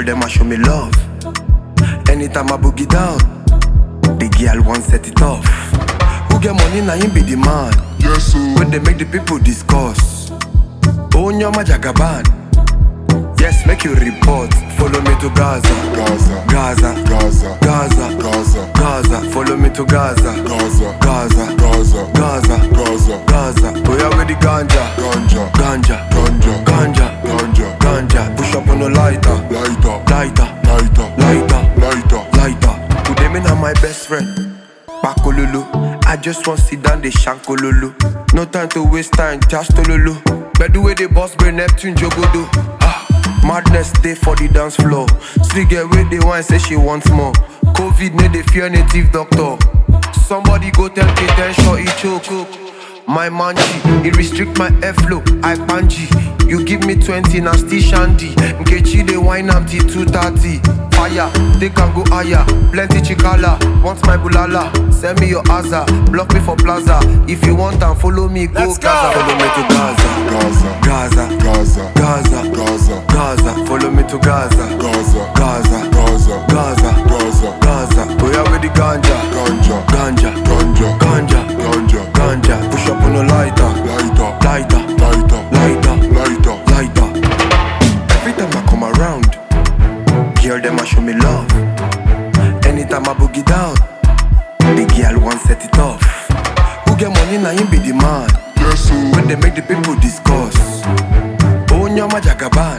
Girl, them a show me love. Anytime I boogie down, the girl won't set it off. Who get money now him be the man. Yes, sir. When they make the people discuss. Own your Jagaban. Yes, make you report. Follow me to Gaza. Gaza, Gaza, Gaza, Gaza, Gaza, Gaza. Follow me to Gaza. Gaza, Gaza, Gaza, Gaza, Gaza, Gaza. Boy, I with the ganja. Ganja, Ganja, Ganja, ganja, Ganja, ganja. Push up on the lighter. Lighter, Lighter, lighter, lighter, lighter, lighter. Today me now my best friend. Bakololo. I just want sit down the shankololo. No time to waste time, just tololo. But the way the boss bring Neptune Jogodo. Madness day for the dance floor. Still get where they want, say she wants more. COVID need the fear native doctor. Somebody go tell K10 short he choke. My manji, it restrict my airflow. I panji. You give me 20 now still shandy. Nkechi they wine am till 2:30. Fire, they can go higher. Plenty chikala, want my bulala. Send me your Aza, block me for plaza. If you want and follow me, go Gaza. Follow me to Gaza. Gaza, Gaza, Gaza, Gaza, Gaza, Gaza. Follow me to Gaza. Gaza, Gaza, Gaza, Gaza, Gaza, Gaza. Boy, I with the ganja. Ganja, Ganja, Ganja, ganja, Ganja, ganja. Push up on the lighter. Lighter, Lighter, lighter, lighter, lighter, lighter. Every time I come around, girl them a show me love. Anytime I boogie down, the girl won't set it off. Who get money now him be the man. yes, sir. When they make the people discuss. Own your Jagaban.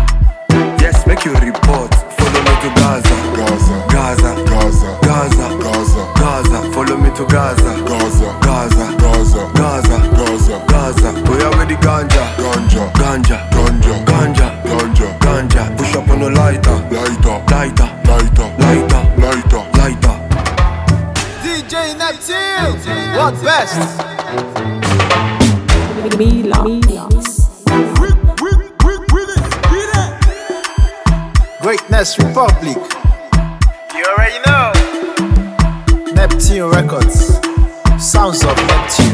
Yes, make you report. Follow me to Gaza. Gaza, Gaza, Gaza, Gaza, Gaza, Gaza. Follow me to Gaza. Gaza, Gaza, Gaza, Gaza, Gaza, Gaza. Boy, I with the ganja. Ganja, Ganja, Ganja, ganja, Ganja, ganja. Push up on the lighter. Lighter, Lighter, lighter, lighter, lighter, lighter. DJ Neptune, what best? Mila. Greatness Republic, You already know. Neptune Records, Sounds of Neptune.